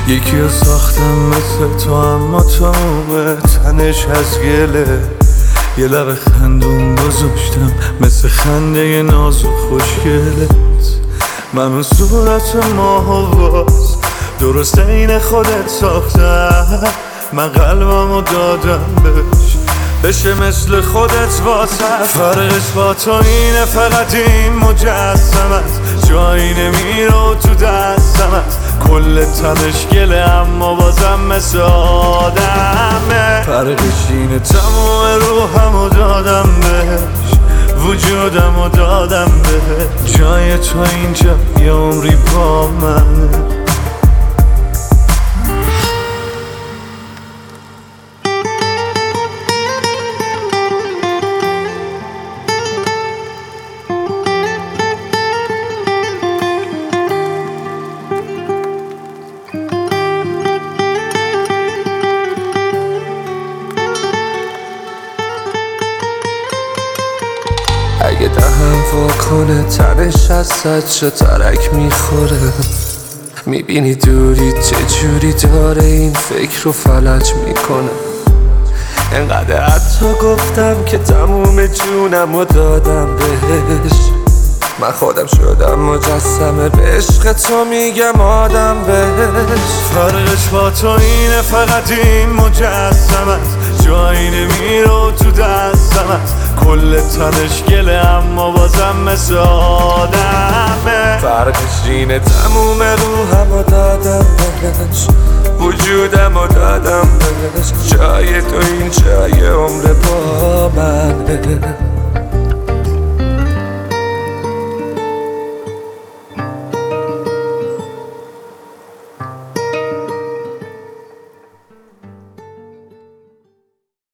یکی رو ساختم مثل تو، اما تموم تنش از گله. یه لب خندون گذاشتم مثل خنده ناز و خوشگلت. من صورت ماه و باز درست این خودت ساختم. من قلبمو دادم بشه مثل خودت واسه. فرقش با تو اینه فقط این مجسمت جایی نمیره تو دستمت. کل تنش گله اما بازم مثل آدمه. فرقش اینه تموم روحمو دادم بهش، وجودمو دادم بهش. جای تو اینجا یه عمری با منه. اگه دهم واکنه تنش از صد ترک میخوره. میبینی دوری چجوری داره این فکر رو فلج میکنه. انقدر حتی گفتم که تموم جونم رو دادم بهش. من خودم شدم مجسمه به عشق تو میگم آدم بهش. فرقش با تو اینه فقط این مجسمت جایی نمیره تو دستمت. کل تنش گله اما بازم مثل آدمه. فرقش اینه تموم روحمو دادم بهش، وجودمو دادم بهش. جای تو این جای عمر با منه.